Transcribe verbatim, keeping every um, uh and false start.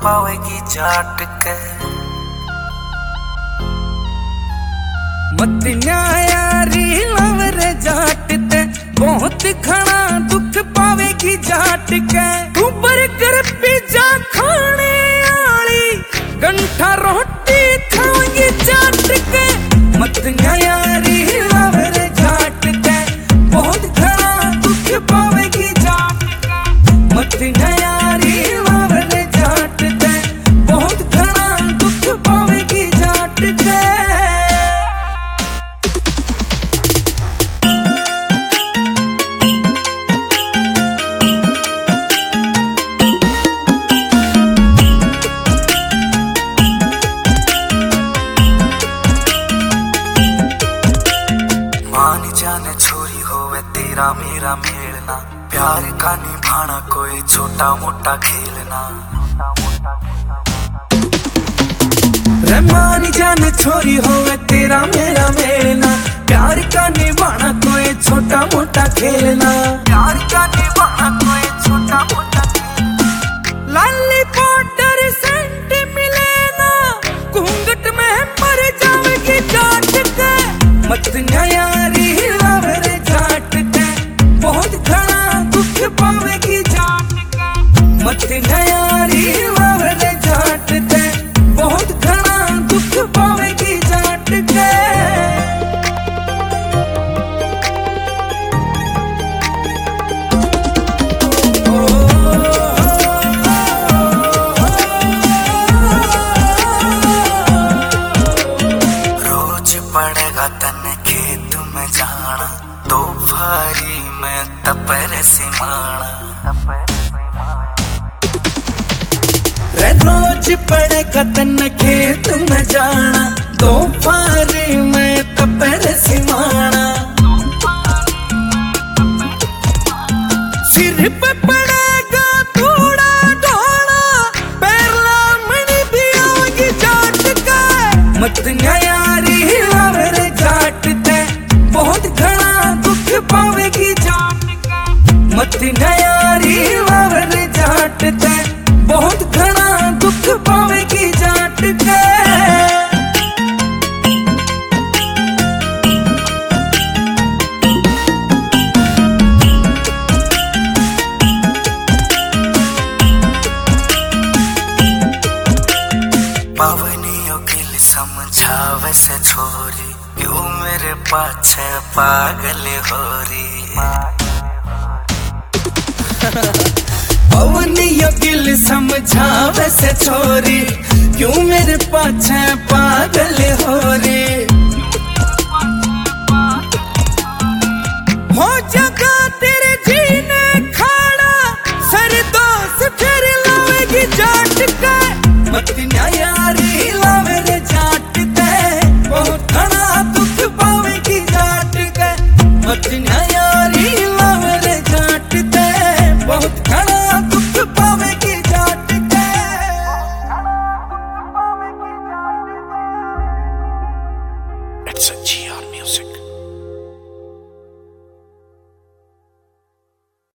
पावेगी जाट के। मत न्यायारी लवरे जाट ते बहुत खड़ा दुख पावेगी जाट के। तू बर्गर पिज्जा खाने आली गंठा रोटी खाएगी जाट के। मत न्यायारी लवरे जाट ते बहुत खड़ा दुख पावेगी जाट के। मत न्यायारी लवरे जाट ते बहुत खड़ा दुख पावेगी जाट के। जाने छोरी होवे तेरा मेरा मेलना, प्यार का निभाना कोई छोटा मोटा खेलना। रहमान जान छोरी होवे तेरा मेरा मेलना, प्यार का निभाना कोई छोटा मोटा खेलना। प्यार का निभाना कोई छोटा मोटा खेलना। लाली पाउडर सेंट मिले ना, घूंघट में मर जावेगी जाट के। मत न्यायारी लवरे जाट के बहुत खड़ा दुख पावेगी जाट के। मत न्यायारी लवरे जाट के बहुत खड़ा दुख पावेगी जाट के। रोज पड़ेगा तन खेत में जाना, दोपहरी में तपर सिमाना। रोज पड़ेगा तन खेत में जाना, दोपहरी में तपर सिमाना। सिर पे पड़ेगा थोड़ा ढोला, पैरला मणि भी आएगी जाट का। मत न्यायारी लवरे जाट ते बहुत घना दुख पावेगी जाट का। मत न्यायारी लवरे जाट ते बहुत घना दुख पावेगी जाट के। पावनी गिल समझावे से छोरी, क्यों मेरे पाछे पागल हो रही। पवनी गिल समझावे से छोरी, क्यों मेरे पाछे पागल हो रही।